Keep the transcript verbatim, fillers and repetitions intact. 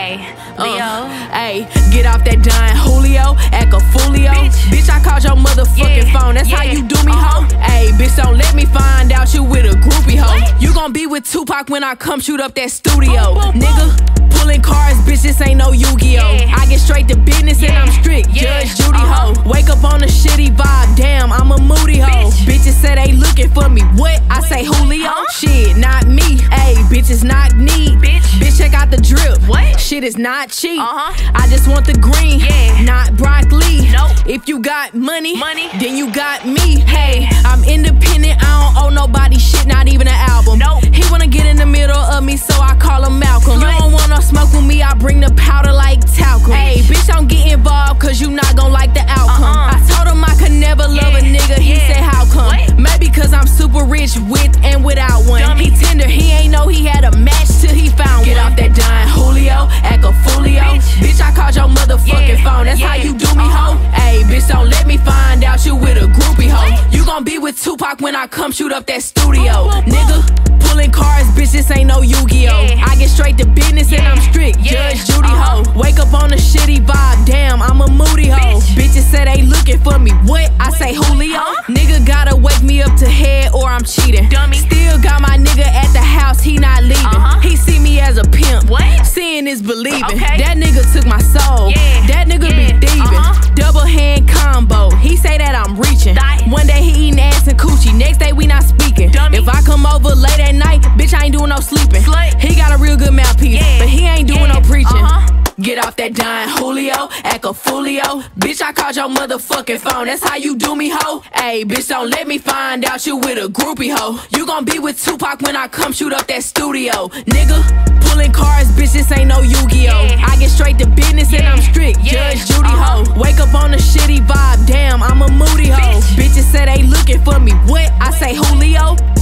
Hey, Leo. Hey, uh, get off that dime, Julio, act a foolio. Bitch. bitch, I called your motherfucking yeah. phone. That's yeah. how you do me, uh-huh. ho. Hey, bitch, don't let me find out you with a groupie, ho. What? You gon' be with Tupac when I come shoot up that studio, boom, boom, nigga. Boom. Pulling cars, bitch, this ain't no Yu-Gi-Oh. Yeah. I get straight to business yeah. and I'm strict, yeah. Judge Judy, uh-huh. ho. Wake up on a shitty vibe, damn, I'm a moody ho. Bitch. Bitches say they looking for me, what? I what? say Julio, huh? Shit, not me. Ayy, bitches not need. Bitch. bitch, check out the drip. What? Shit is not cheap. Uh-huh. I just want the green, yeah. not broccoli. Nope. If you got money, money, then you got me. Hey, I'm independent, I don't owe nobody shit, not even an album. Nope. He wanna get in the middle of me, so I call him Malcolm. You don't wanna smoke with me, I bring the powder like talcum. Hey, bitch, don't get involved, cause you not gon' like the outcome. Uh-uh. I told him I could never love yeah. a nigga, he yeah. said how come? What? Maybe cause I'm super rich with and without one. Dummy. He tender, he ain't know he had a match till he found get one. Get off that dime, Julio, act a foolio. Bitch, bitch I called your motherfucking yeah. phone, that's yeah. how you do me, uh-huh. ho. Hey, bitch, don't let me find out you with a groupie, ho. What? You gon' be with Tupac when I come shoot up that studio, boom, boom, nigga. Pulling cars, bitch, this ain't no Yu-Gi-Oh. Yeah. I get straight to business yeah. and I'm strict, yeah. Judge Judy, uh-huh. ho. Wake up on a shitty vibe, damn, I'm a moody ho. Bitch. Bitches say they looking for me, what? I what? say Julio. Huh? Nigga gotta wake me up to head or I'm cheating. Dummy. Still got my nigga at the house, he not leaving. Uh-huh. He see me as a pimp. What? Seeing is believing. Okay. That nigga took my soul. Yeah. That nigga yeah. be thieving. Uh-huh. Double hand combo. He say that I'm reaching. Die. One day he eating ass and coochie. Next day we not speaking. Dummy. If I come over late at night, bitch, I ain't doing no sleeping. Slut. He got a real good mouthpiece, yeah. but he ain't doing yeah. no preaching. Uh-huh. Get off that dime, Julio, act a foolio. Bitch, I called your motherfucking phone, that's how you do me, ho. Ayy, bitch, don't let me find out you with a groupie, ho. You gon' be with Tupac when I come shoot up that studio, nigga. Pulling cars, bitch, this ain't no Yu-Gi-Oh. Yeah. I get straight to business yeah. and I'm strict, yeah. Judge Judy, uh-huh. ho. Wake up on a shitty vibe, damn, I'm a moody ho. Bitch. Bitches say they looking for me, what? I say Julio.